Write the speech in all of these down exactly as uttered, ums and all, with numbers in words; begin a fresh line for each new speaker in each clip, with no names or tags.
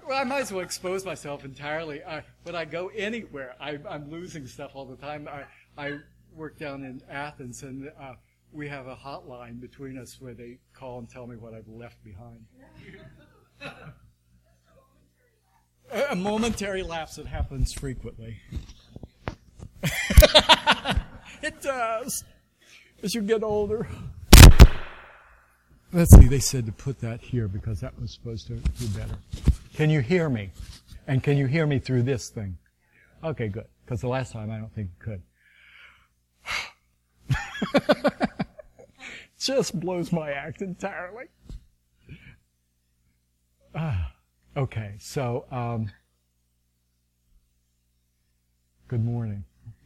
Well, I might as well expose myself entirely. I, when I go anywhere, I, I'm losing stuff all the time. I, I work down in Athens, and uh, we have a hotline between us where they call and tell me what I've left behind. A momentary lapse that happens frequently. It does. As you get older. Let's see, they said to put that here because that was supposed to do better. Can you hear me? And can you hear me through this thing? Okay, good. Because the last time I don't think you could. Just blows my act entirely. Ah. Okay, so, um, good morning.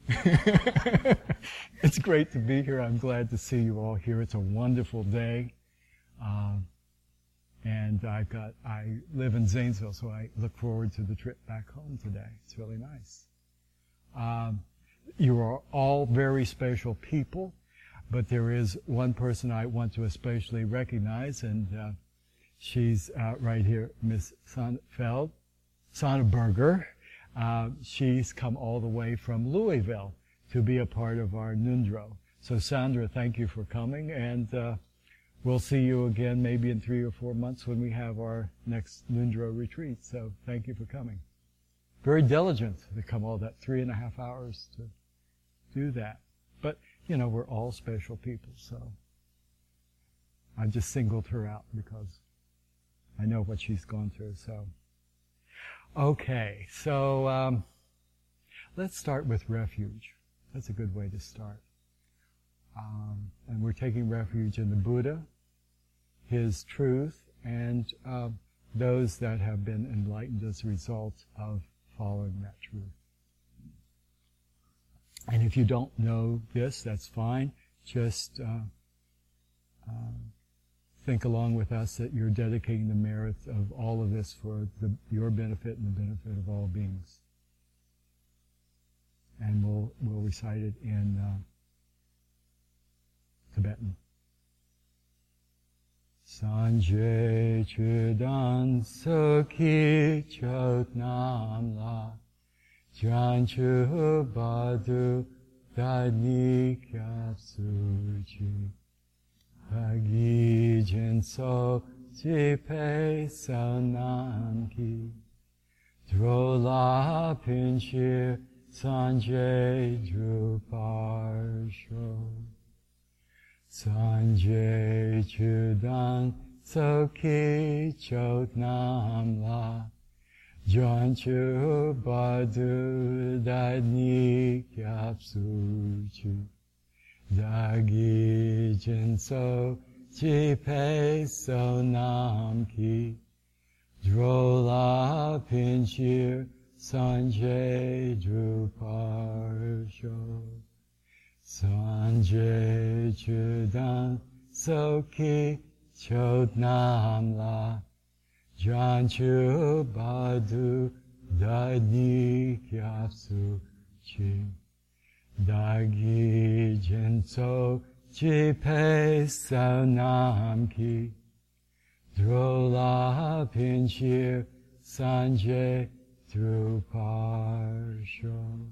It's great to be here. I'm glad to see you all here. It's a wonderful day. Um, and I've got, I live in Zanesville, so I look forward to the trip back home today. It's really nice. Um, you are all very special people, but there is one person I want to especially recognize, and, uh, she's uh, right here, Miss Sonnefeld, Sonneberger. Uh, she's come all the way from Louisville to be a part of our Nundro. So Sandra, thank you for coming, and uh, we'll see you again maybe in three or four months when we have our next Nundro retreat. So thank you for coming. Very diligent to come all that three and a half hours to do that. But, you know, we're all special people, so I just singled her out because I know what she's gone through, so. Okay, so um, let's start with refuge. That's a good way to start. Um, and we're taking refuge in the Buddha, his truth, and uh, those that have been enlightened as a result of following that truth. And if you don't know this, that's fine. Just uh, uh, think along with us that you're dedicating the merit of all of this for the, your benefit and the benefit of all beings. And we'll, we'll recite it in uh, Tibetan. Sanjay chudan sokhi chot nam la janchu badu dadi kyap suji Agi jinso jipe sanam ki drola pinchir Sanjay druparsho Sanjay chudan sokhi chot nam la janchu badu dadni kyap suchi Dagi jinso jipe sonam ki drola pinchir Sanjay druparsho Sanjay chudan sokhi chot nam la janchu badu dadni kyapsu chi Dagi jinso jipe sonam ki drola pinchir Sanjay druparsho.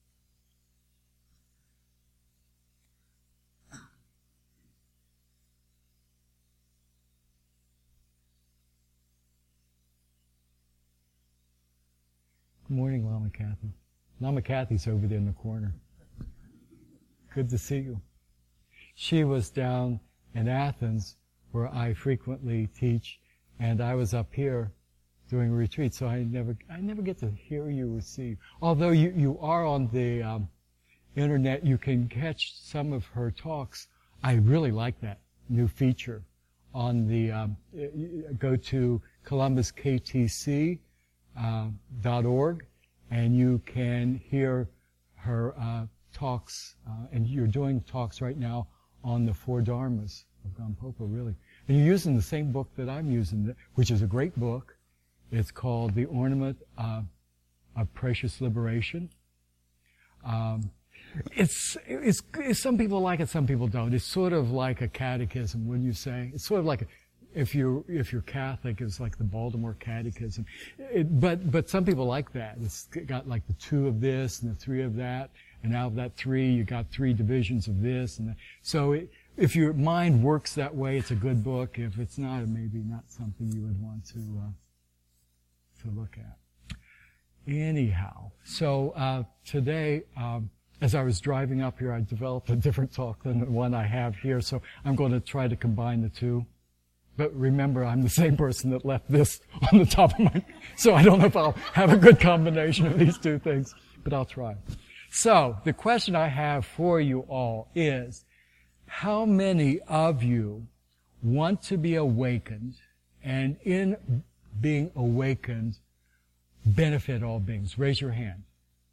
Good morning, Lama Kathy. Lama Kathy's over there in the corner. Good to see you. She was down in Athens, where I frequently teach, and I was up here doing a retreat, so I never, I never get to hear you or see you. Although you, you are on the um, internet, you can catch some of her talks. I really like that new feature on the, um, go to Columbus K T C dot org, and you can hear her uh, talks, uh, and you're doing talks right now on the Four Dharmas of Gampopa, really. And you're using the same book that I'm using, which is a great book. It's called The Ornament uh, of Precious Liberation. Um, it's, it's, it's, some people like it, some people don't. It's sort of like a catechism, wouldn't you say? It's sort of like a, if you're if you're Catholic, it's like the Baltimore Catechism. It, but but some people like that. It's got like the two of this and the three of that, and out of that three, you got three divisions of this and that. So it, if your mind works that way, it's a good book. If it's not, it may be not something you would want to uh, to look at. Anyhow, so uh, today, um, as I was driving up here, I developed a different talk than the one I have here, so I'm going to try to combine the two. But remember, I'm the same person that left this on the top of my... So I don't know if I'll have a good combination of these two things, but I'll try. So, the question I have for you all is, how many of you want to be awakened, and in being awakened, benefit all beings? Raise your hand.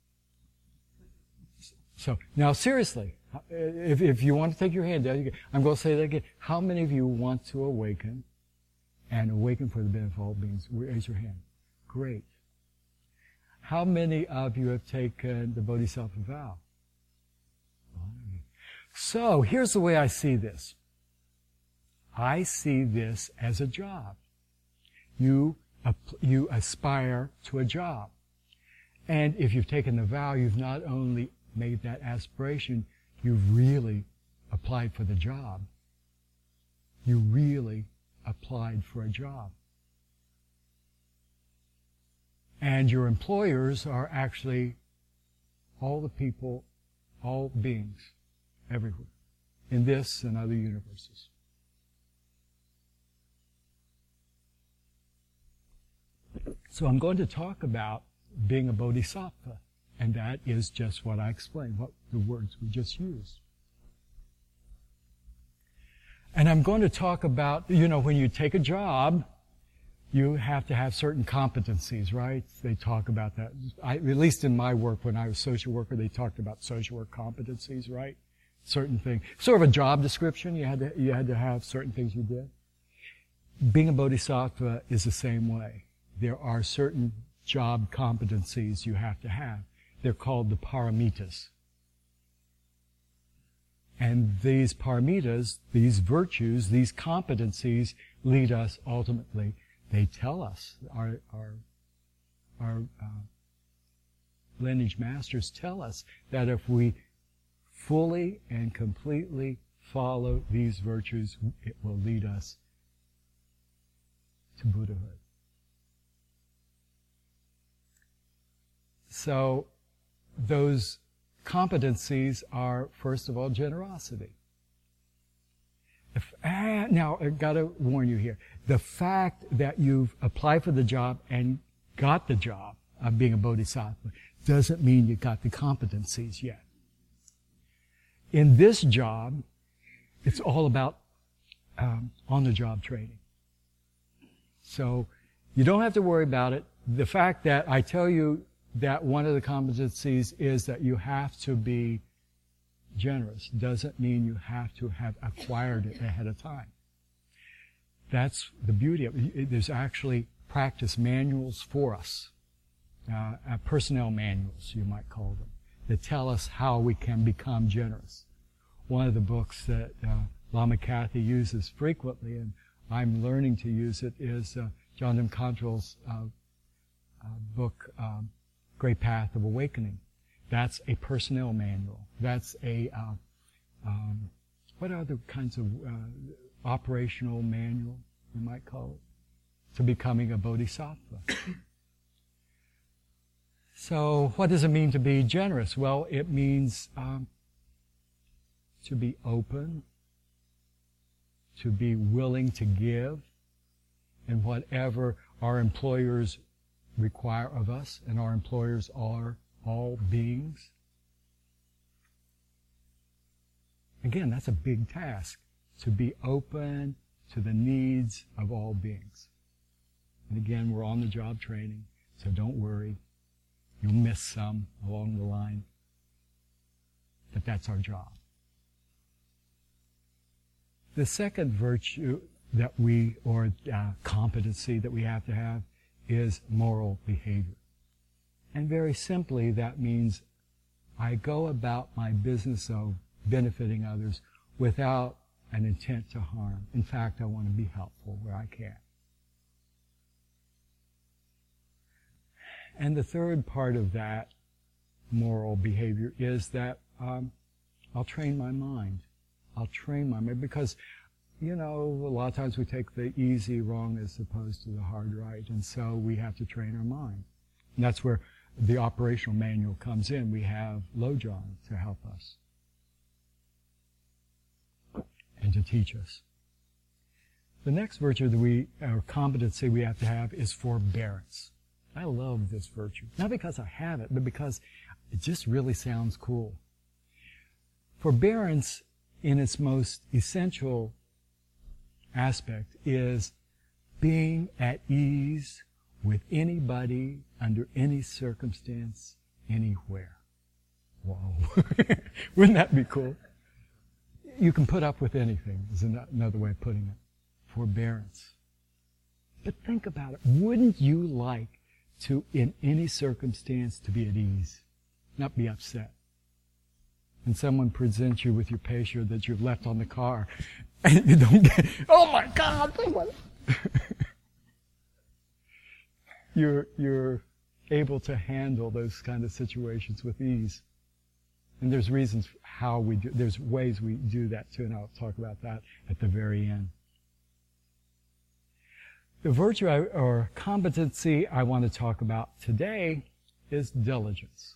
So, now seriously, if, if you want to take your hand down, I'm going to say that again. How many of you want to awaken and awaken for the benefit of all beings? Raise your hand. Great. How many of you have taken the Bodhisattva vow? So, here's the way I see this. I see this as a job. You You aspire to a job. And if you've taken the vow, you've not only made that aspiration, you've really applied for the job. You really applied for a job. And your employers are actually all the people, all beings, everywhere, in this and other universes. So I'm going to talk about being a bodhisattva, and that is just what I explained, what the words we just used. And I'm going to talk about, you know, when you take a job, you have to have certain competencies, right? They talk about that. I, at least in my work, when I was social worker, they talked about social work competencies, right? Certain things. Sort of a job description. You had to, you had to have certain things you did. Being a bodhisattva is the same way. There are certain job competencies you have to have. They're called the paramitas. And these paramitas, these virtues, these competencies lead us ultimately. They tell us, our, our, our uh, lineage masters tell us that if we fully and completely follow these virtues, it will lead us to Buddhahood. So those competencies are, first of all, generosity. If, ah, now, I've got to warn you here. The fact that you've applied for the job and got the job of being a bodhisattva doesn't mean you got the competencies yet. In this job, it's all about um, on-the-job training. So you don't have to worry about it. The fact that I tell you that one of the competencies is that you have to be generous doesn't mean you have to have acquired it ahead of time. That's the beauty of it. There's actually practice manuals for us, uh, uh, personnel manuals, you might call them, that tell us how we can become generous. One of the books that uh, Lama Kathy uses frequently, and I'm learning to use it, is uh, John M. Cantrell's uh, uh, book, um, Great Path of Awakening. That's a personnel manual. That's a, uh, um, what other kinds of uh, operational manual, you might call it, to becoming a bodhisattva. So, what does it mean to be generous? Well, it means um, to be open, to be willing to give, and whatever our employers require of us, and our employers are all beings. Again, that's a big task, to be open to the needs of all beings. And again, we're on the job training, so don't worry. You'll miss some along the line. But that's our job. The second virtue that we, or uh, competency that we have to have, is moral behavior. And very simply, that means I go about my business of benefiting others without an intent to harm. In fact, I want to be helpful where I can. And the third part of that moral behavior is that um, I'll train my mind. I'll train my mind because, you know, a lot of times we take the easy wrong as opposed to the hard right, and so we have to train our mind. And that's where the operational manual comes in. We have Lojon to help us and to teach us. The next virtue that we, or competency we have to have is forbearance. I love this virtue. Not because I have it, but because it just really sounds cool. Forbearance, in its most essential aspect, is being at ease with anybody, under any circumstance, anywhere. Whoa. Wouldn't that be cool? You can put up with anything, is another way of putting it. Forbearance. But think about it. Wouldn't you like to, in any circumstance, to be at ease, not be upset? And someone presents you with your patient that you've left on the car, and you don't get, oh my God! you're you're able to handle those kind of situations with ease. And there's reasons how we do, there's ways we do that too, and I'll talk about that at the very end. The virtue I, or competency I want to talk about today is diligence.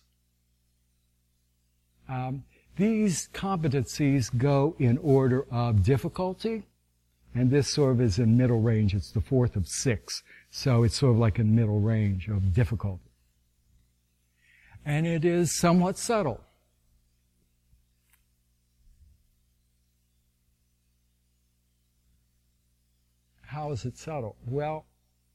Um, these competencies go in order of difficulty, and this sort of is in middle range. It's the fourth of six, so it's sort of like in middle range of difficulty. And it is somewhat subtle. How is it subtle? Well,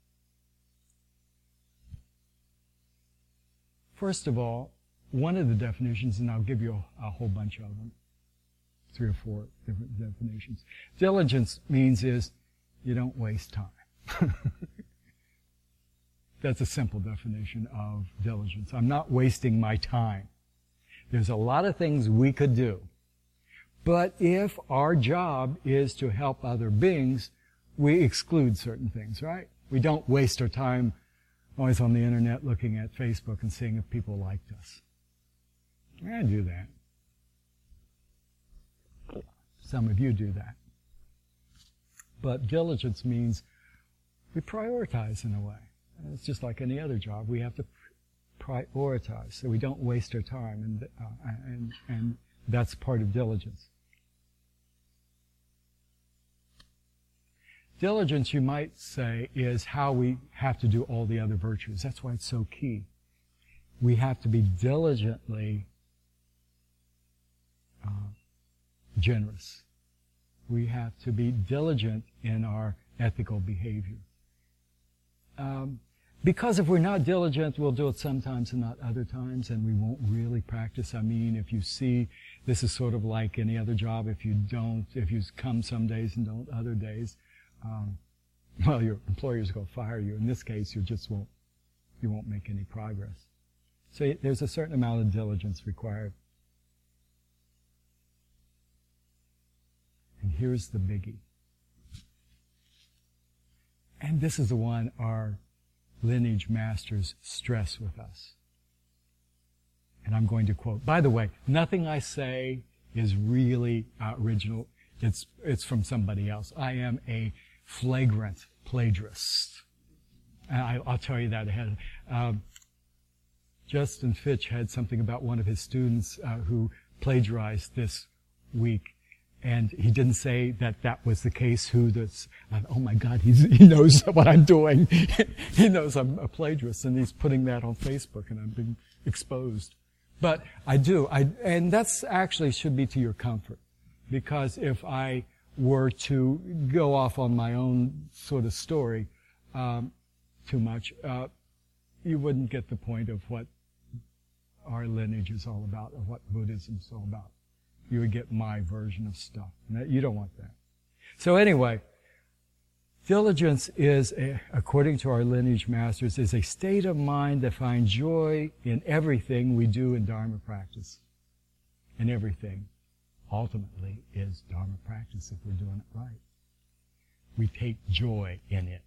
first of all, one of the definitions, and I'll give you a, a whole bunch of them, three or four different definitions. Diligence means is you don't waste time. That's a simple definition of diligence. I'm not wasting my time. There's a lot of things we could do. But if our job is to help other beings, we exclude certain things, right? We don't waste our time always on the internet looking at Facebook and seeing if people liked us. I do that. Some of you do that. But diligence means we prioritize in a way. It's just like any other job. We have to prioritize so we don't waste our time, and uh, and and that's part of diligence. Diligence, you might say, is how we have to do all the other virtues. That's why it's so key. We have to be diligently uh, generous. We have to be diligent in our ethical behavior. Um, because if we're not diligent, we'll do it sometimes and not other times, and we won't really practice. I mean, if you see, this is sort of like any other job. If you don't, if you come some days and don't other days, Um, well, your employer's going to fire you. In this case, you just won't, you won't make any progress. So there's a certain amount of diligence required. And here's the biggie. And this is the one our lineage masters stress with us. And I'm going to quote. By the way, nothing I say is really uh, original. It's, it's from somebody else. I am a flagrant plagiarist. And I, I'll tell you that ahead. Um, Justin Fitch had something about one of his students uh, who plagiarized this week. And he didn't say that that was the case. Who this? Uh, oh my God, he's, he knows what I'm doing. He knows I'm a plagiarist, and he's putting that on Facebook, and I'm being exposed. But I do, I, and that's actually should be to your comfort, because if I were to go off on my own sort of story um, too much, uh, you wouldn't get the point of what our lineage is all about, or what Buddhism is all about. You would get my version of stuff. You don't want that. So anyway, diligence is, a, according to our lineage masters, is a state of mind that finds joy in everything we do in Dharma practice. In everything. ultimately is Dharma practice if we're doing it right. We take joy in it.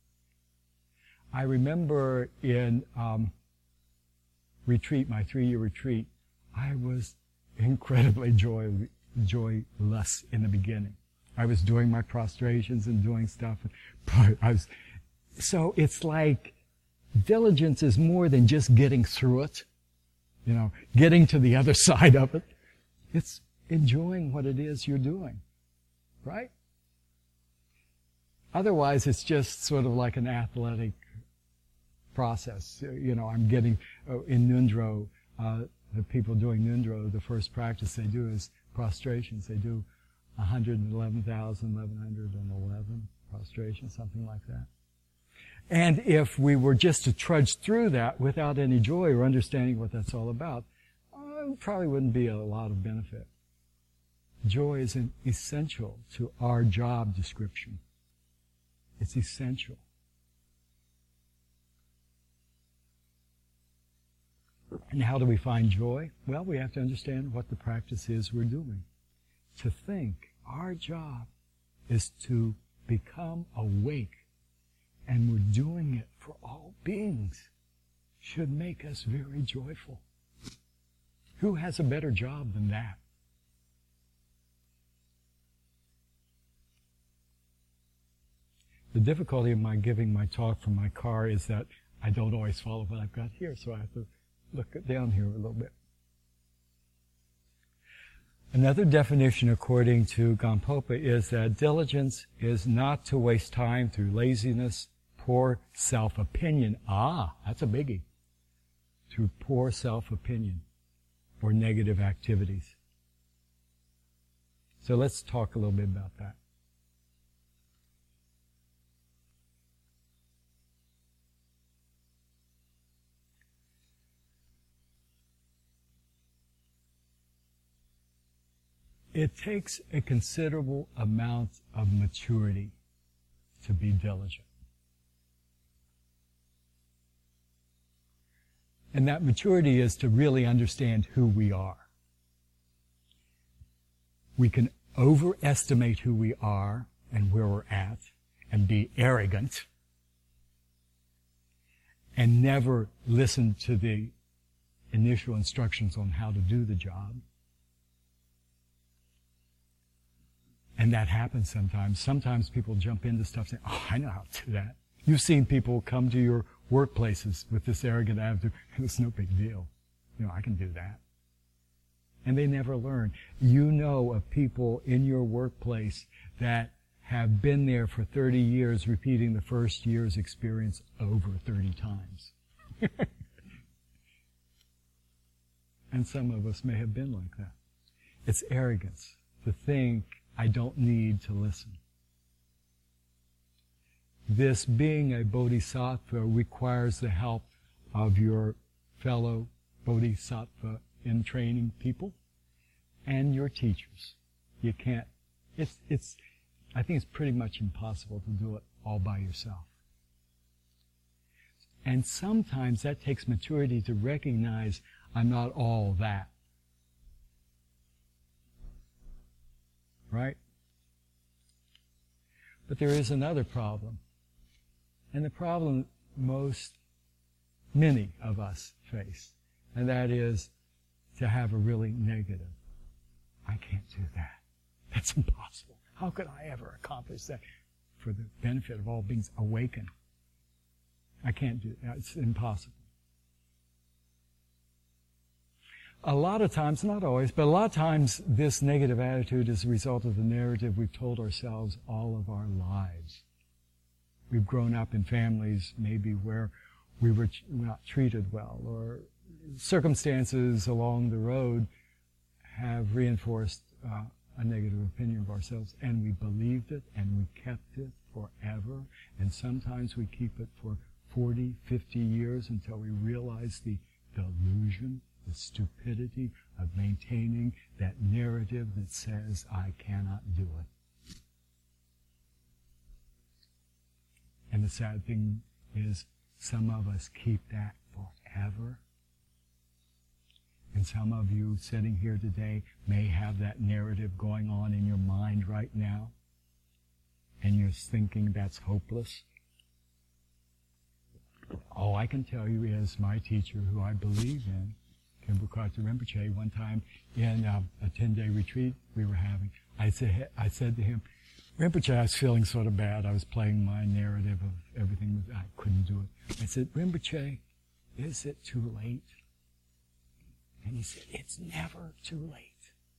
I remember in um, retreat, my three-year retreat, I was incredibly joy, joyless in the beginning. I was doing my prostrations and doing stuff, but I was, so it's like diligence is more than just getting through it, you know, getting to the other side of it. It's enjoying what it is you're doing, right? Otherwise, it's just sort of like an athletic process. You know, I'm getting, uh, in Nundro, uh, the people doing Nundro, the first practice they do is prostrations. They do one hundred eleven thousand, eleven hundred eleven prostrations, something like that. And if we were just to trudge through that without any joy or understanding what that's all about, uh, it probably wouldn't be a lot of benefit. Joy is an essential to our job description. It's essential. And how do we find joy? Well, we have to understand what the practice is we're doing. To think our job is to become awake, and we're doing it for all beings, should make us very joyful. Who has a better job than that? The difficulty of my giving my talk from my car is that I don't always follow what I've got here, so I have to look down here a little bit. Another definition according to Gampopa is that diligence is not to waste time through laziness, poor self-opinion. Ah, that's a biggie. Through poor self-opinion or negative activities. So let's talk a little bit about that. It takes a considerable amount of maturity to be diligent. And that maturity is to really understand who we are. We can overestimate who we are and where we're at and be arrogant and never listen to the initial instructions on how to do the job. And that happens sometimes. Sometimes people jump into stuff saying, oh, I know how to do that. You've seen people come to your workplaces with this arrogant attitude. It's no big deal. You know, I can do that. And they never learn. You know of people in your workplace that have been there for thirty years, repeating the first year's experience over thirty times. And some of us may have been like that. It's arrogance to think, I don't need to listen. This being a bodhisattva requires the help of your fellow bodhisattva in training people and your teachers. You can't, it's, it's, I think it's pretty much impossible to do it all by yourself. And sometimes that takes maturity to recognize I'm not all that. Right? But there is another problem. And the problem most, many of us face. And that is to have a really negative. I can't do that. That's impossible. How could I ever accomplish that for the benefit of all beings awakened? I can't do that. It's impossible. A lot of times, not always, but a lot of times this negative attitude is a result of the narrative we've told ourselves all of our lives. We've grown up in families maybe where we were not treated well, or circumstances along the road have reinforced uh, a negative opinion of ourselves, and we believed it and we kept it forever, and sometimes we keep it for forty, fifty years until we realize the delusion, the stupidity of maintaining that narrative that says, I cannot do it. And the sad thing is, some of us keep that forever. And some of you sitting here today may have that narrative going on in your mind right now, and you're thinking that's hopeless. All I can tell you is my teacher, who I believe in, Khenpo Karthar Rinpoche, one time in um, a ten-day retreat we were having, I said, I said to him, Rinpoche, I was feeling sort of bad. I was playing my narrative of everything. I couldn't do it. I said, Rinpoche, is it too late? And he said, it's never too late.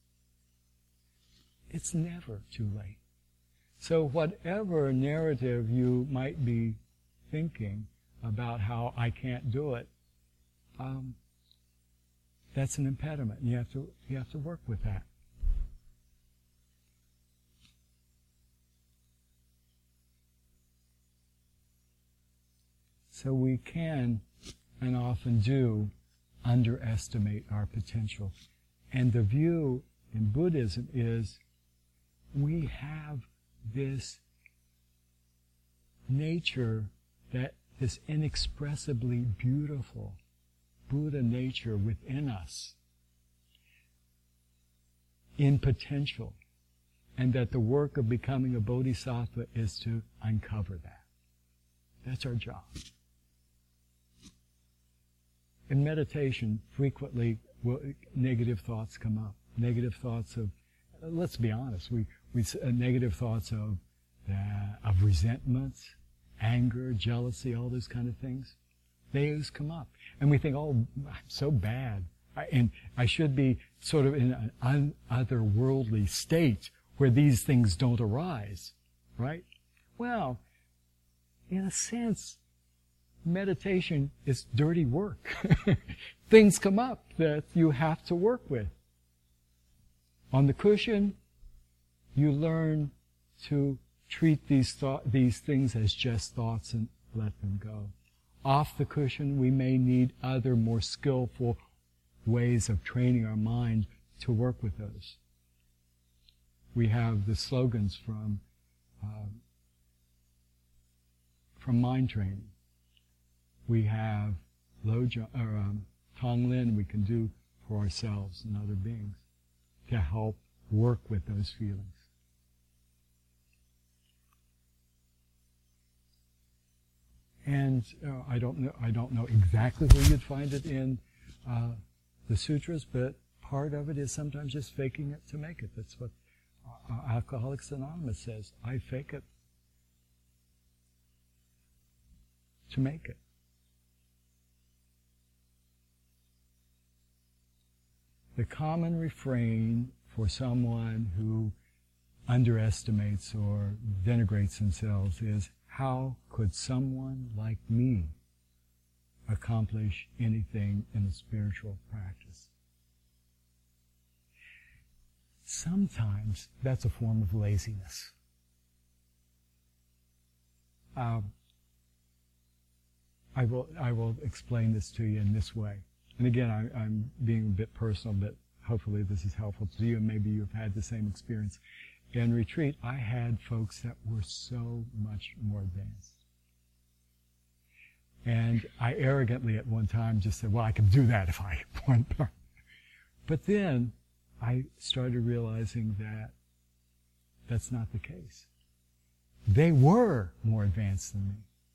It's never too late. So whatever narrative you might be thinking about how I can't do it, um, that's an impediment. You have to, you have to work with that. So we can, and often do, underestimate our potential. And the view in Buddhism is we have this nature, that this inexpressibly beautiful Buddha nature within us in potential, and that the work of becoming a bodhisattva is to uncover that. That's our job. In meditation, frequently will, negative thoughts come up. Negative thoughts of, let's be honest, we, we uh, negative thoughts of uh, of resentment, anger, jealousy, all those kind of things. They always come up, and we think, "Oh, I'm so bad," I, and I should be sort of in an un- otherworldly state where these things don't arise, right? Well, in a sense, meditation is dirty work. Things come up that you have to work with. On the cushion, you learn to treat these thought, these things as just thoughts and let them go. Off the cushion, we may need other more skillful ways of training our mind to work with those. We have the slogans from uh, from mind training. We have Lojong, or um, Tonglen we can do for ourselves and other beings to help work with those feelings. And uh, I don't know. I don't know exactly where you'd find it in uh, the sutras, but part of it is sometimes just faking it to make it. That's what uh, Alcoholics Anonymous says. I fake it to make it. The common refrain for someone who underestimates or denigrates themselves is, how could someone like me accomplish anything in the spiritual practice? Sometimes that's a form of laziness. Um, I will I will explain this to you in this way. And again, I, I'm being a bit personal, but hopefully this is helpful to you, and maybe you've had the same experience. In retreat, I had folks that were so much more advanced. And I arrogantly at one time just said, well, I could do that if I want. But then I started realizing that that's not the case. They were more advanced than me.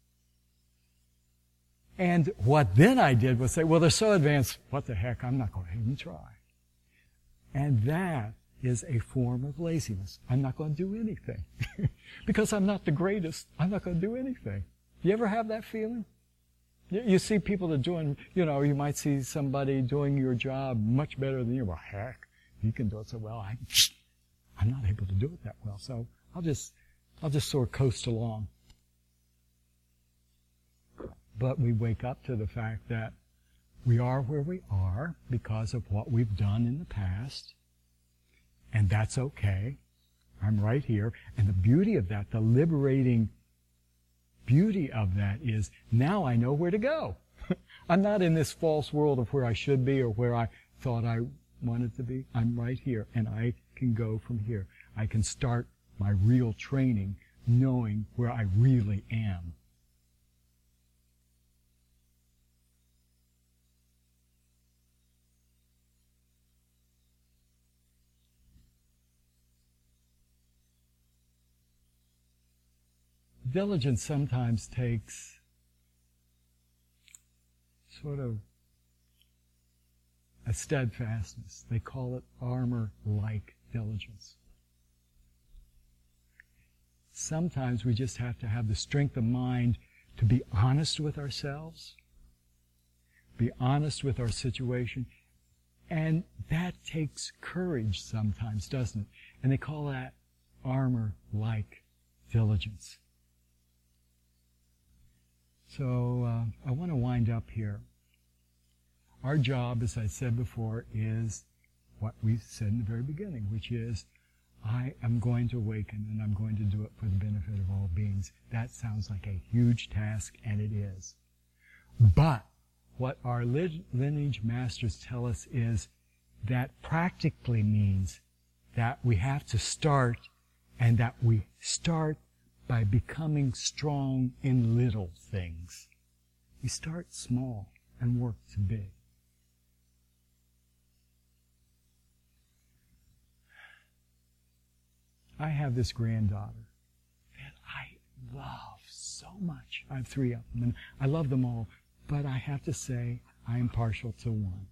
And what then I did was say, well, they're so advanced, what the heck, I'm not going to even try. And that is a form of laziness. I'm not going to do anything. Because I'm not the greatest, I'm not going to do anything. You ever have that feeling? You see people that are doing, you know, you might see somebody doing your job much better than you. Well, heck, he can do it so well. I, I'm not able to do it that well. So I'll just, I'll just sort of coast along. But we wake up to the fact that we are where we are because of what we've done in the past. And that's okay. I'm right here. And the beauty of that, the liberating beauty of that is now I know where to go. I'm not in this false world of where I should be or where I thought I wanted to be. I'm right here, and I can go from here. I can start my real training knowing where I really am. diligence sometimes takes sort of a steadfastness. They call it armor-like diligence. Sometimes we just have to have the strength of mind to be honest with ourselves, be honest with our situation, and that takes courage sometimes, doesn't it? And they call that armor-like diligence. So uh, I want to wind up here. Our job, as I said before, is what we said in the very beginning, which is, I am going to awaken and I'm going to do it for the benefit of all beings. That sounds like a huge task, and it is. But what our lineage masters tell us is that practically means that we have to start, and that we start by becoming strong in little things. We start small and work to big. I have this granddaughter that I love so much. I have three of them, and I love them all, but I have to say I am partial to one.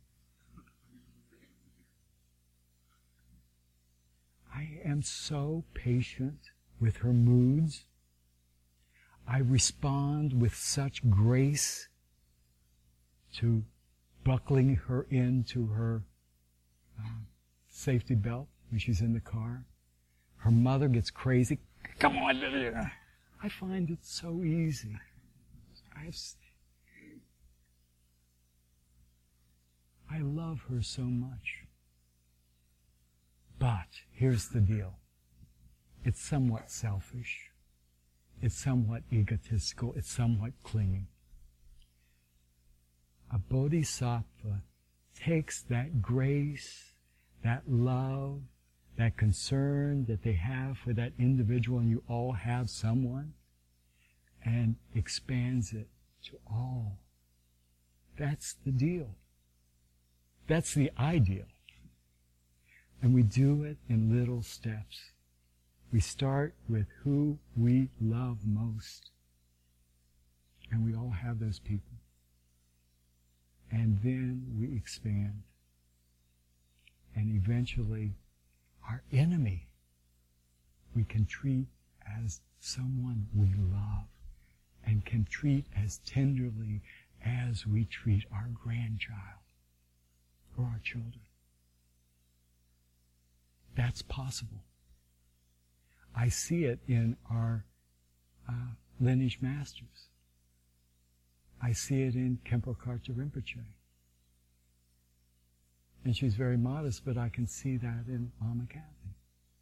I am so patient with her moods. I respond with such grace to buckling her into her uh, safety belt when she's in the car. Her mother gets crazy. Come on, baby. I find it so easy. I have, I love her so much. But here's the deal. It's somewhat selfish. It's somewhat egotistical. It's somewhat clinging. A bodhisattva takes that grace, that love, that concern that they have for that individual, and you all have someone, and expands it to all. That's the deal. That's the ideal. And we do it in little steps. We start with who we love most. And we all have those people. And then we expand. And eventually, our enemy, we can treat as someone we love, and can treat as tenderly as we treat our grandchild or our children. That's possible. I see it in our uh, lineage masters. I see it in Khenpo Karthar Rinpoche. And she's very modest, but I can see that in Mama Kathy.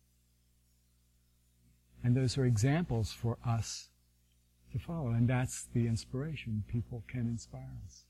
And those are examples for us to follow. And that's the inspiration. People can inspire us.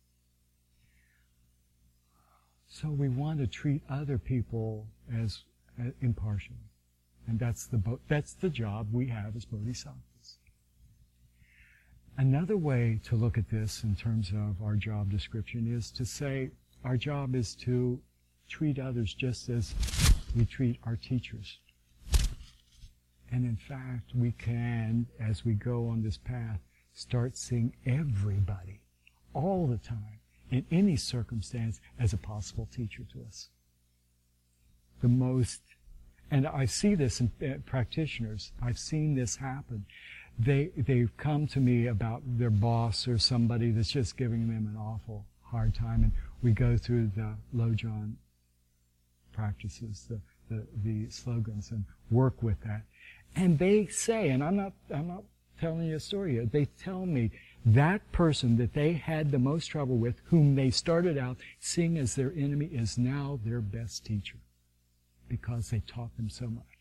So we want to treat other people as uh, impartially. And that's the bo- that's the job we have as bodhisattvas. Another way to look at this in terms of our job description is to say our job is to treat others just as we treat our teachers. And in fact, we can, as we go on this path, start seeing everybody, all the time, in any circumstance, as a possible teacher to us. The most, and I see this in uh, practitioners, I've seen this happen. They, they've come to me about their boss or somebody that's just giving them an awful hard time, and we go through the Lojong practices, the, the, the slogans, and work with that. And they say, and I'm not, I'm not telling you a story yet, they tell me that person that they had the most trouble with, whom they started out seeing as their enemy, is now their best teacher because they taught them so much.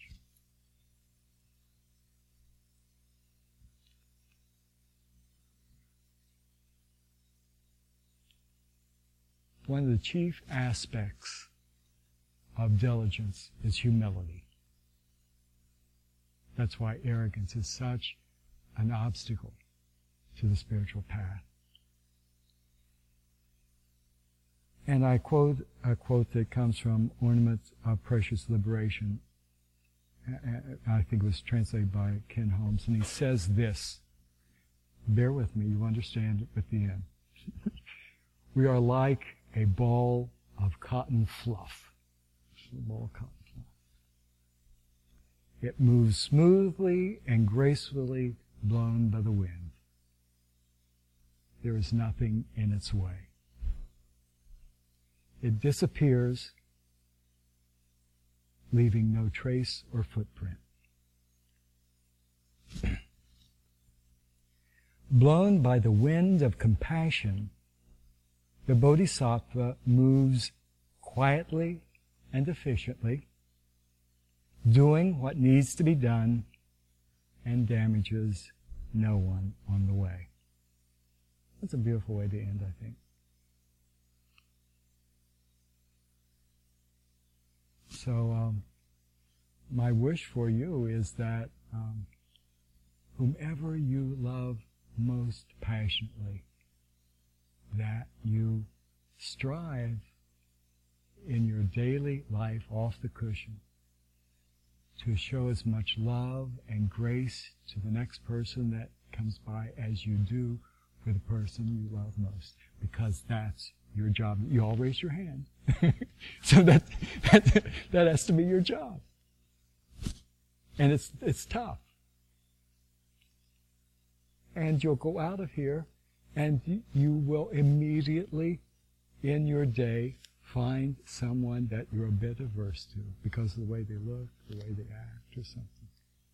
One of the chief aspects of diligence is humility. That's why arrogance is such an obstacle to the spiritual path. And I quote a quote that comes from Ornament of Precious Liberation. I think it was translated by Ken Holmes, and he says this. Bear with me, you understand it at the end. We are like a ball of cotton fluff. A ball of cotton fluff. It moves smoothly and gracefully blown by the wind. There is nothing in its way. It disappears, leaving no trace or footprint. Blown by the wind of compassion, the Bodhisattva moves quietly and efficiently, doing what needs to be done, and damages no one on the way. That's a beautiful way to end, I think. So, um, my wish for you is that um, whomever you love most passionately, that you strive in your daily life off the cushion to show as much love and grace to the next person that comes by as you do for the person you love most, because that's your job. You all raise your hand. So that, that that has to be your job. And it's it's tough. And you'll go out of here and you, you will immediately in your day find someone that you're a bit averse to because of the way they look, the way they act or something.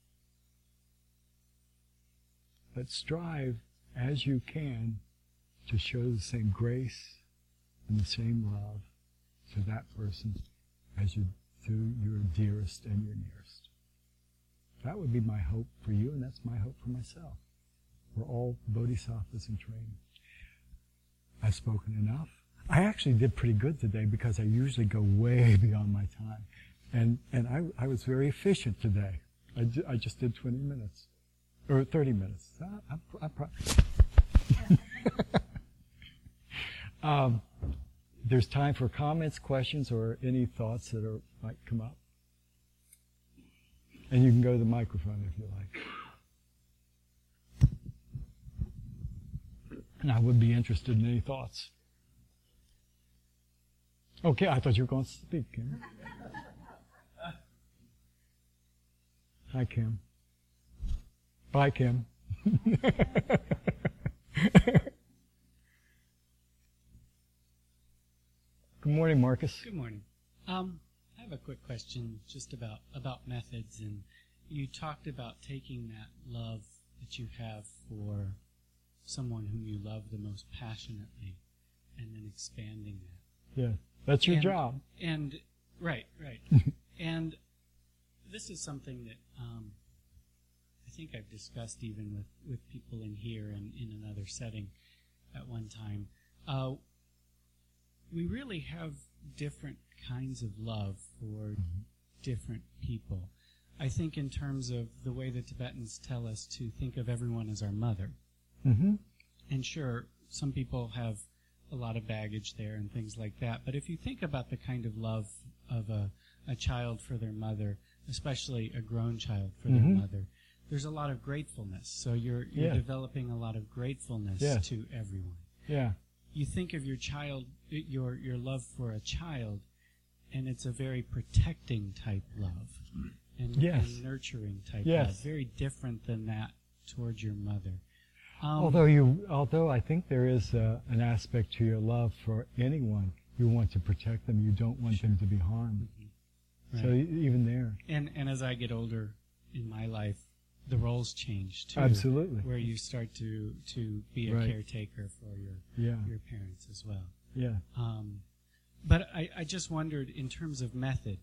But strive as you can to show the same grace and the same love to that person as you do your dearest and your nearest. That would be my hope for you, and that's my hope for myself. We're all bodhisattvas in training. I've spoken enough. I actually did pretty good today because I usually go way beyond my time. And and I, I was very efficient today. I, ju- I just did twenty minutes. Or thirty minutes. I, I'm, I'm pro- um, there's time for comments, questions, or any thoughts that are, might come up. And you can go to the microphone if you like. And I would be interested in any thoughts. Okay, I thought you were going to speak, Kim. Hi, Kim. Bye, Kim. Good morning, Marcus.
Good morning. Um, I have a quick question just about, about methods. And you talked about taking that love that you have for someone whom you love the most passionately and then expanding that.
Yeah, that's your
and,
job.
And, right, right. And this is something that um, I think I've discussed even with, with people in here and in another setting at one time. Uh, we really have different kinds of love for mm-hmm. different people. I think in terms of the way the Tibetans tell us to think of everyone as our mother.
Mm-hmm.
And sure, some people have a lot of baggage there and things like that. But if you think about the kind of love of a, a child for their mother, especially a grown child for
mm-hmm.
their mother, there's a lot of gratefulness. So you're, you're
yeah.
developing a lot of gratefulness
yeah.
to everyone.
Yeah.
You think of your child, your your love for a child, and it's a very protecting type love and,
yes.
and nurturing type
yes.
love. Very different than that towards your mother. Um,
although you, although I think there is uh, an aspect to your love for anyone, you want to protect them. You don't want
sure.
them to be harmed.
Right.
So even there.
And and as I get older in my life, the roles change too.
Absolutely.
Where you start to, to be a
right.
caretaker for your
yeah.
your parents as well.
Yeah.
Um, but I, I just wondered, in terms of method,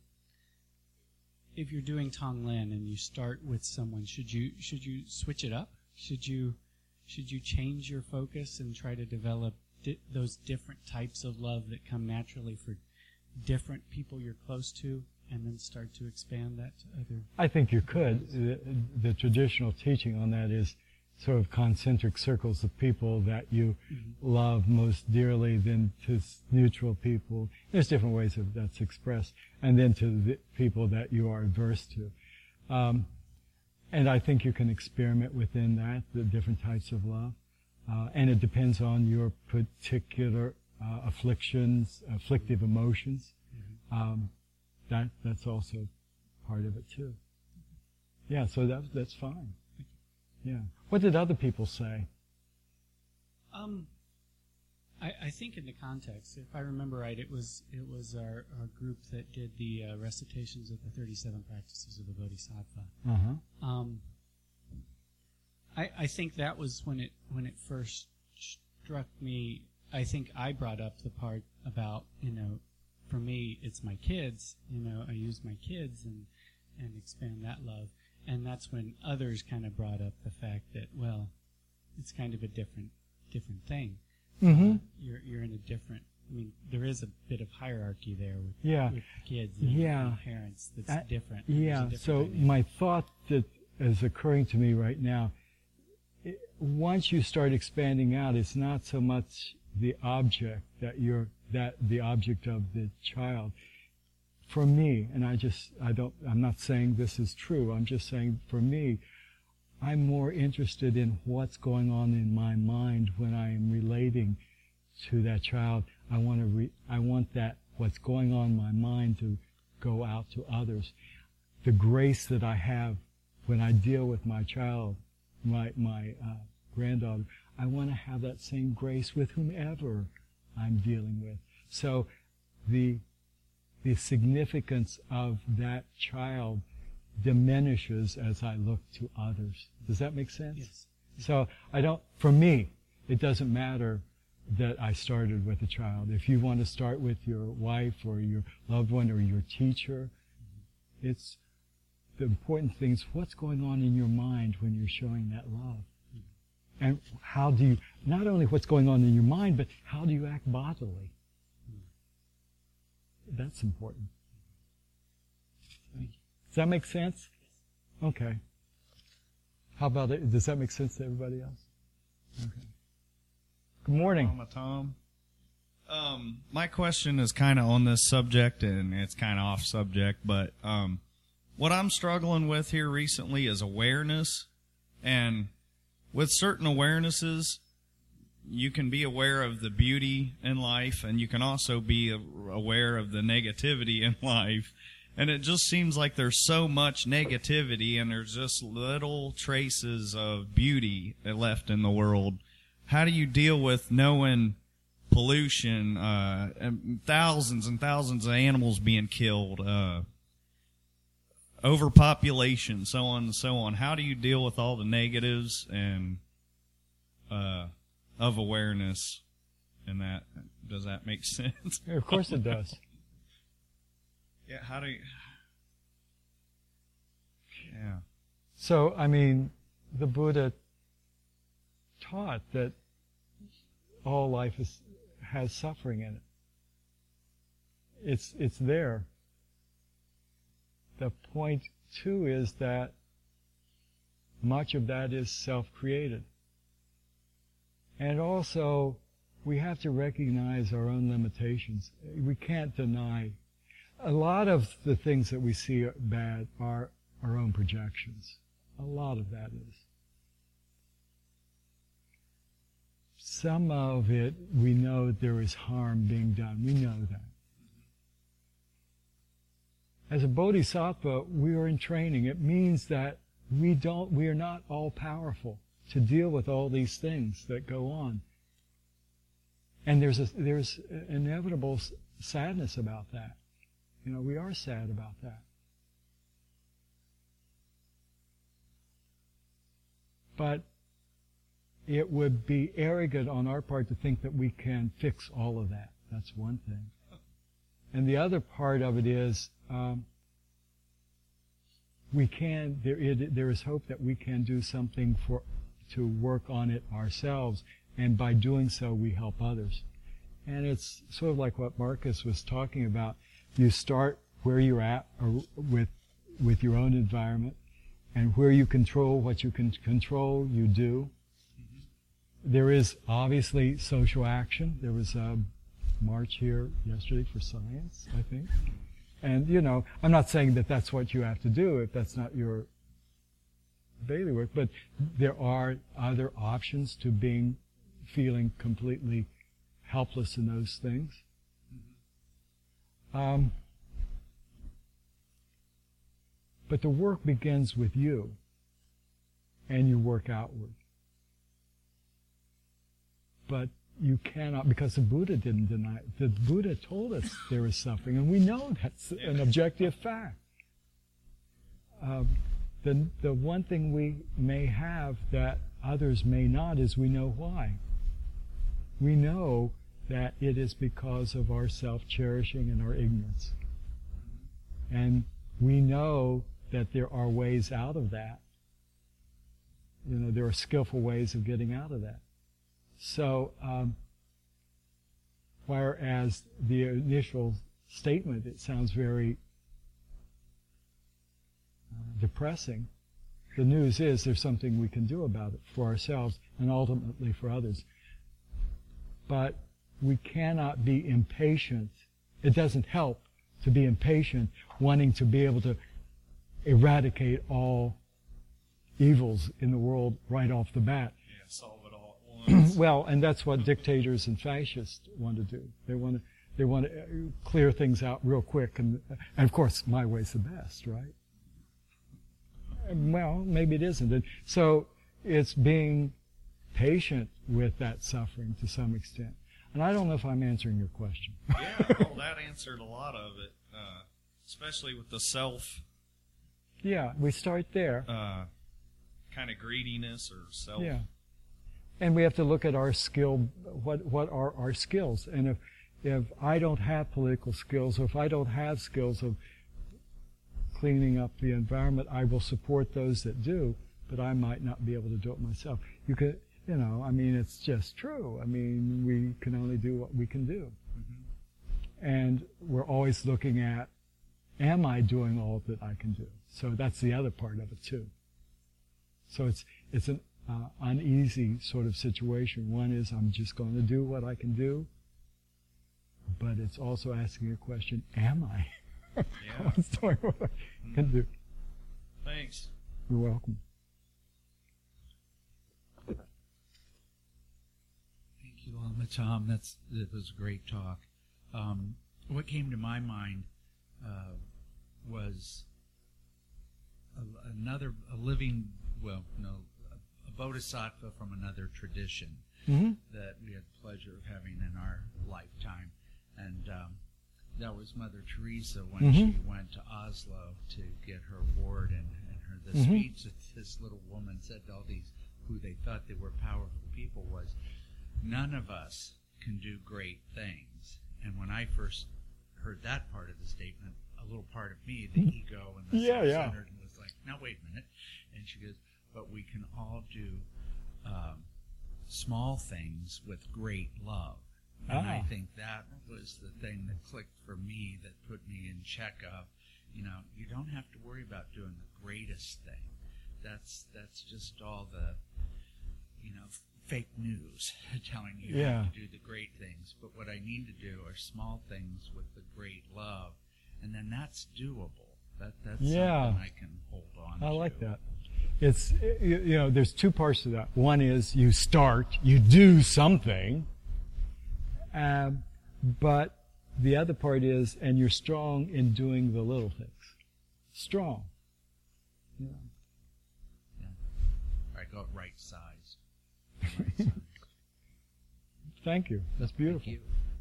if you're doing Tonglen and you start with someone, should you should you switch it up? Should you should you change your focus and try to develop di- those different types of love that come naturally for different people you're close to, and then start to expand that to other?
I think you could. The, the traditional teaching on that is sort of concentric circles of people that you mm-hmm. love most dearly, then to neutral people. There's different ways of that's expressed, and then to the people that you are averse to. Um, and I think you can experiment within that, the different types of love. Uh, and it depends on your particular uh, afflictions, afflictive emotions. Mm-hmm. Um, that that's also part of it too. Yeah, so that that's fine. Yeah. What did other people say?
Um, I, I think in the context, if I remember right, it was it was our, our group that did the uh, recitations of the thirty-seven practices of the Bodhisattva.
Uh-huh.
Um, I I think that was when it when it first struck me. I think I brought up the part about, you know, for me it's my kids. You know, I use my kids and and expand that love. And that's when others kind of brought up the fact that, well, it's kind of a different different thing.
Mm-hmm.
Uh, you're you're in a different. I mean, there is a bit of hierarchy there with,
yeah.
with kids and,
yeah.
and parents. That's
uh,
different.
Yeah.
Different
so
dynamic.
my thought that is occurring to me right now, it, once you start expanding out, it's not so much the object that you're that the object of the child. For me, and I just, I don't, I'm not saying this is true, I'm just saying for me, I'm more interested in what's going on in my mind when I am relating to that child. I want to, re, I want that, what's going on in my mind to go out to others. The grace that I have when I deal with my child, my, my uh, granddaughter, I want to have that same grace with whomever I'm dealing with. So the the significance of that child diminishes as I look to others. Does that make sense?
Yes.
So I don't, for me, it doesn't matter that I started with a child. If you want to start with your wife or your loved one or your teacher, mm-hmm. it's the important thing is what's going on in your mind when you're showing that love. Mm-hmm. And how do you, not only what's going on in your mind, but how do you act bodily? That's important. Does that make sense? Okay. How about it? Does that make sense to everybody else? Okay. Good morning.
Mama Tom. Um, my question is kind of on this subject, and it's kind of off subject, but um, what I'm struggling with here recently is awareness. And with certain awarenesses, you can be aware of the beauty in life, and you can also be aware of the negativity in life. And it just seems like there's so much negativity, and there's just little traces of beauty left in the world. How do you deal with knowing pollution, uh, and thousands and thousands of animals being killed, uh, overpopulation, so on and so on? How do you deal with all the negatives and uh of awareness in that? Does that make sense?
Yeah, of course it does.
Yeah, how do you... Yeah.
So, I mean, the Buddha taught that all life is, has suffering in it. It's, it's there. The point, too, is that much of that is self-created. And also, we have to recognize our own limitations. We can't deny. A lot of the things that we see are bad are our own projections. A lot of that is. Some of it, we know there is harm being done. We know that. As a bodhisattva, we are in training. It means that we don't, we are not all powerful to deal with all these things that go on. And there's a, there's inevitable sadness about that. You know, we are sad about that. But it would be arrogant on our part to think that we can fix all of that. That's one thing. And the other part of it is, um, we can, there, it, there is hope that we can do something for, to work on it ourselves, and by doing so we help others. And it's sort of like what Marcus was talking about. You start where you're at, or with, with your own environment, and where you control what you can control, you do. Mm-hmm. There is obviously social action. There was a march here yesterday for science, I think. And, you know, I'm not saying that that's what you have to do if that's not your bailiwick, but there are other options to being, feeling completely helpless in those things. Um, but the work begins with you, and you work outward. But you cannot, because the Buddha didn't deny it. The Buddha told us there is suffering, and we know that's an objective fact. Um, the, the one thing we may have that others may not is we know why. We know that it is because of our self-cherishing and our ignorance. And we know that there are ways out of that. You know, there are skillful ways of getting out of that. So, um, whereas the initial statement, it sounds very uh, depressing, the news is there's something we can do about it for ourselves and ultimately for others. But we cannot be impatient. It doesn't help to be impatient, wanting to be able to eradicate all evils in the world right off the bat.
Yeah, solve it all at once.
Well, and that's what dictators and fascists want to do. They want to they want to clear things out real quick, and and of course my way's the best, right? Well, maybe it isn't. And so it's being patient with that suffering to some extent. And I don't know if I'm answering your question.
Yeah, well, that answered a lot of it, uh, especially with the self.
Yeah, we start there.
Uh, kind of greediness or self.
Yeah. And we have to look at our skill, what what are our skills? And if if I don't have political skills, or if I don't have skills of cleaning up the environment, I will support those that do, but I might not be able to do it myself. You could, you know, I mean, it's just true. I mean, we can only do what we can do. Mm-hmm. And we're always looking at, am I doing all that I can do? So that's the other part of it too. So it's it's an uh, uneasy sort of situation. One is I'm just going to do what I can do, but it's also asking a question: am I?
Yeah.
I'm doing what I can do.
Thanks.
You're welcome.
Thank you, Lama Tom. That's that was a great talk. Um, what came to my mind uh, was a, another a living, well, no, a, a bodhisattva from another tradition
Mm-hmm.
that we had the pleasure of having in our lifetime, and um, that was Mother Teresa when
Mm-hmm.
she went to Oslo to get her award, and, and her the
Mm-hmm.
speech that this little woman said to all these who they thought they were powerful people was, none of us can do great things. And when I first heard that part of the statement, a little part of me, the ego and the
Yeah, yeah.
self-centered, was like, now wait a minute. And she goes, but we can all do um, small things with great love. And I
Ah.
think that was the thing that clicked for me, that put me in check of, you know, you don't have to worry about doing the greatest thing. That's that's just all the, you know, fake news telling you
Yeah.
have to do the great things. But what I need to do are small things with the great love, and then that's doable. That that's
Yeah.
something I can hold on to.
I like that. It's, you you know, there's two parts to that. One is you start, you do something, um, but the other part is, and you're strong in doing the little things. Strong. Yeah.
Yeah. All right, go right size. Right size.
Thank you. That's beautiful.
Thank you.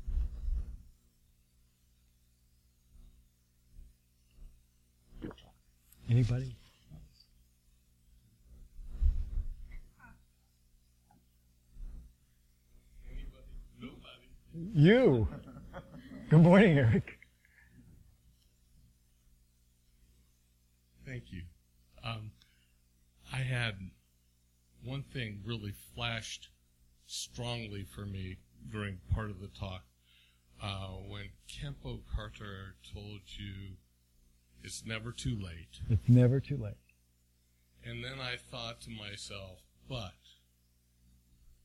Anybody? You. Good morning, Eric.
Thank you. Um, I had one thing really flashed strongly for me during part of the talk. Uh, when Kempo Carter told you it's never too late.
It's never too late.
And then I thought to myself, but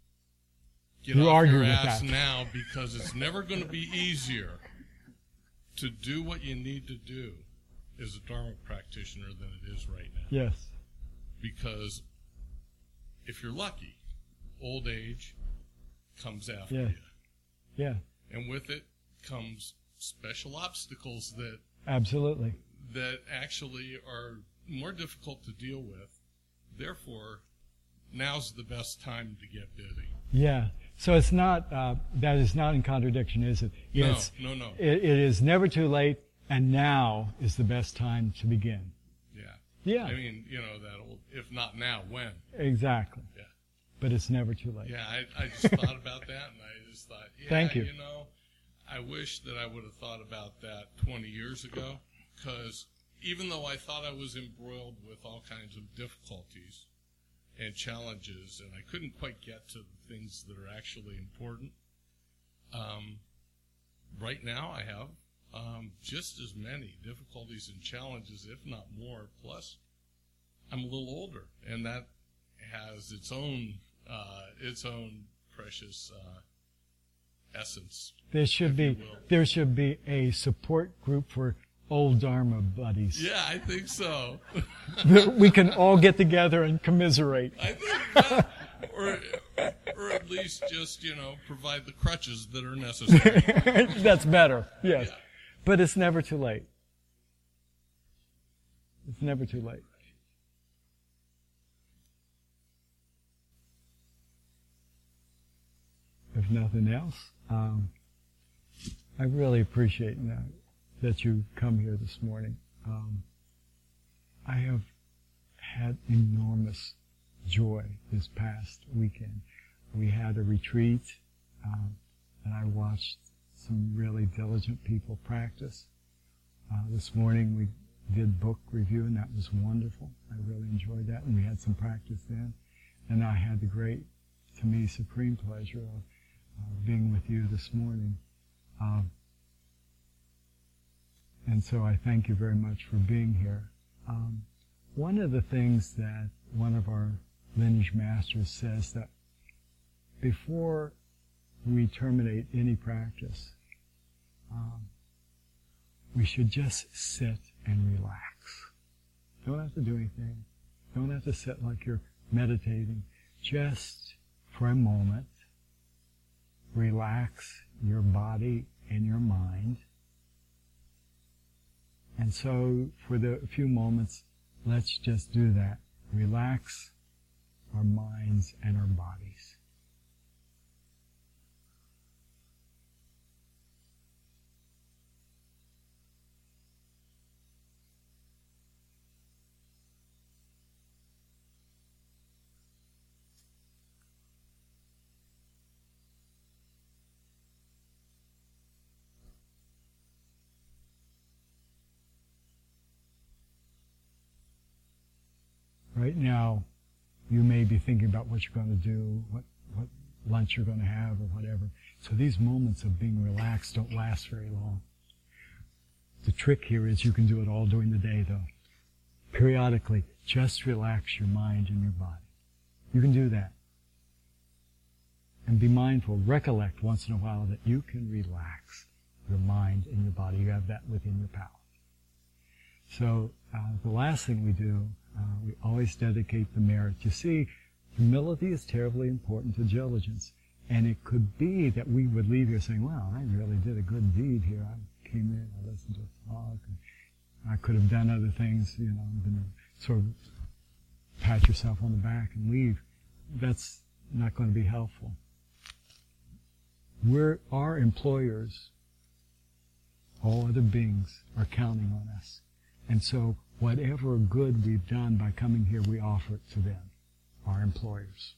get
You
off
argue
your
with
ass
that.
now, because it's never going to be easier to do what you need to do as a Dharma practitioner than it is right now.
Yes.
Because if you're lucky, old age comes after
Yeah.
you.
Yeah.
And with it comes special obstacles that
Absolutely.
that actually are more difficult to deal with. Therefore, now's the best time to get busy.
Yeah. So it's not, uh, that is not in contradiction, is it?
No,
It's,
no, no.
It, it is never too late, and now is the best time to begin.
Yeah.
Yeah.
I mean, you know, that old, if not now, when?
Exactly.
Yeah.
But it's never too late.
Yeah, I, I just thought about that, and I just thought, yeah,
Thank you.
you know, I wish that I would have thought about that twenty years ago, because even though I thought I was embroiled with all kinds of difficulties and challenges, and I couldn't quite get to the things that are actually important, um, right now I have um, just as many difficulties and challenges, if not more. Plus, I'm a little older, and that has its own uh, its own precious uh, essence.
There should be,
you will.
there should be a support group for old Dharma buddies.
Yeah, I think so.
We can all get together and commiserate.
I think that, or or at least just, you know, provide the crutches that are necessary.
That's better, yes.
Yeah.
But it's never too late. It's never too late. If nothing else, um, I really appreciate that, that you come here this morning. Um, I have had enormous joy this past weekend. We had a retreat, um, and I watched some really diligent people practice. Uh, this morning we did book review, and that was wonderful. I really enjoyed that, and we had some practice then. And I had the great, to me, supreme pleasure of uh, being with you this morning. Um, and so I thank you very much for being here. Um, one of the things that one of our lineage masters says that before we terminate any practice, um, we should just sit and relax. Don't have to do anything. Don't have to sit like you're meditating. Just for a moment, relax your body and your mind. And so for the few moments, let's just do that. Relax our minds and our bodies. Right now, you may be thinking about what you're going to do, what, what lunch you're going to have, or whatever. So these moments of being relaxed don't last very long. The trick here is you can do it all during the day, though. Periodically, just relax your mind and your body. You can do that. And be mindful, recollect once in a while that you can relax your mind and your body. You have that within your power. So uh, the last thing we do, uh, we always dedicate the merit. You see, humility is terribly important to diligence. And it could be that we would leave here saying, wow, I really did a good deed here. I came in, I listened to a talk, and I could have done other things, you know, than sort of pat yourself on the back and leave. That's not going to be helpful. We're, our employers, all other beings, are counting on us. And so whatever good we've done by coming here, we offer it to them, our employers.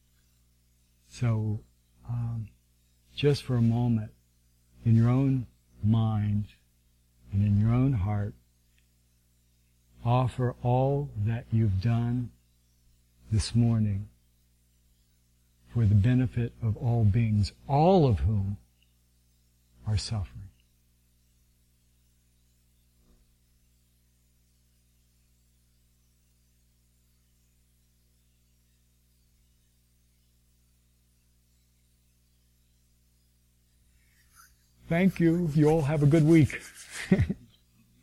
So um, just for a moment, in your own mind and in your own heart, offer all that you've done this morning for the benefit of all beings, all of whom are suffering. Thank you. You all have a good week.